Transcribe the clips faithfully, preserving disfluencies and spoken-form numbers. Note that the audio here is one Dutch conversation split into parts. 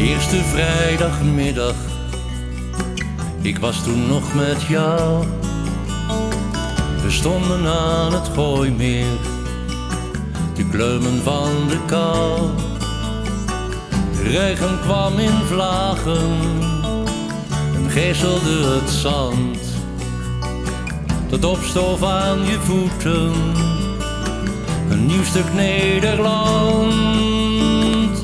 Eerste vrijdagmiddag, ik was toen nog met jou. We stonden aan het Gooimeer, te kleumen van de kou. De regen kwam in vlagen en geeselde het zand. Dat opstoof aan je voeten, een nieuw stuk Nederland.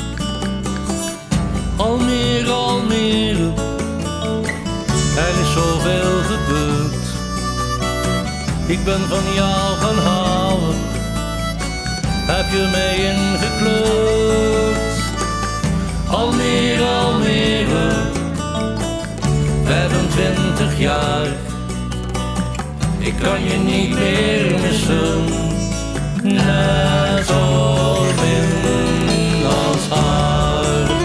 Almere, Almere, er is zoveel gebeurd. Ik ben van jou gaan houden, heb je mij ingekleurd. Almere, Almere, vijfentwintig jaar. Ik kan je niet meer missen, net zo min als haar.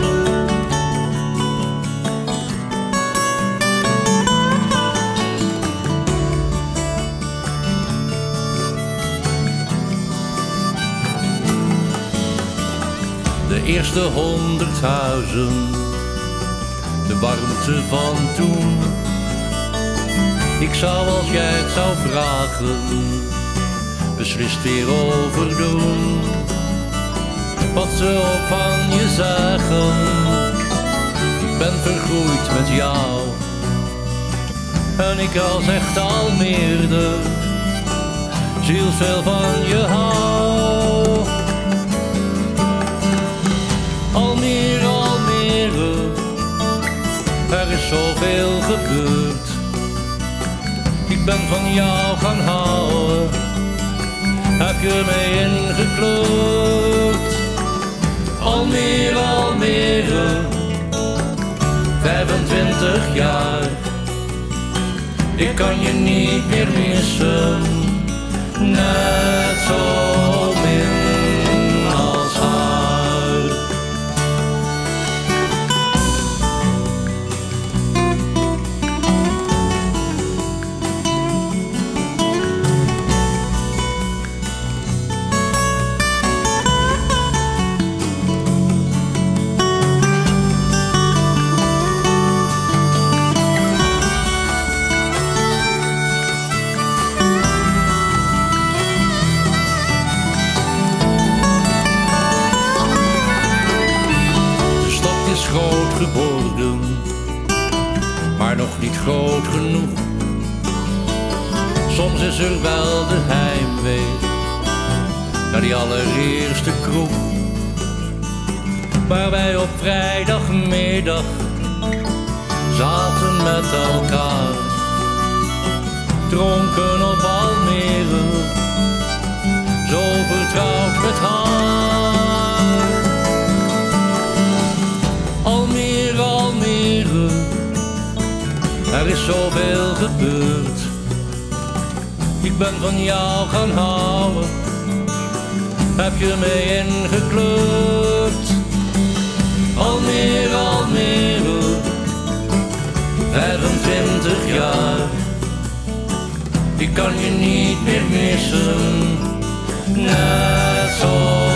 De eerste honderd huizen, de warmte van toen. Ik zou als jij het zou vragen, beslist weer overdoen. Wat ze ook van je zeggen, ik ben vergroeid met jou. En ik als echt Almeerder, zielsveel van je hou. Almere, Almere, er is zoveel gebeurd. Ik ben van jou gaan houden, heb je mij ingekleurd. Almere, Almere, vijfentwintig jaar. Ik kan je niet meer missen, net zo min als haar. Groot geworden, maar nog niet groot genoeg. Soms is er wel de heimwee naar die allereerste kroeg, waar wij op vrijdagmiddag zaten met elkaar, dronken op Almere, zo vertrouwd met haar. Almere, Almere, er is zoveel gebeurd. Ik ben van jou gaan houden, heb je mij ingekleurd. Almere, Almere, vijfentwintig jaar. Ik kan je niet meer missen, net zo